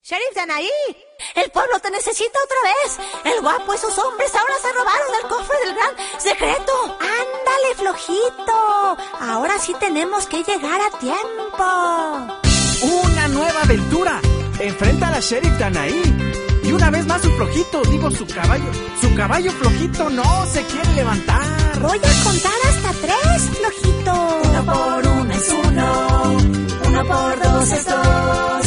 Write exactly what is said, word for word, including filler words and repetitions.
Sheriff Danaí, el pueblo te necesita otra vez. El guapo y sus hombres ahora se robaron el cofre del gran secreto. Ándale, flojito. Ahora sí tenemos que llegar a tiempo. Una nueva aventura. Enfrenta a la Sheriff Danaí. Y una vez más su flojito, digo su caballo. Su caballo flojito no se quiere levantar. Voy a contar hasta tres, flojito. Uno por uno es uno. Uno por dos es dos.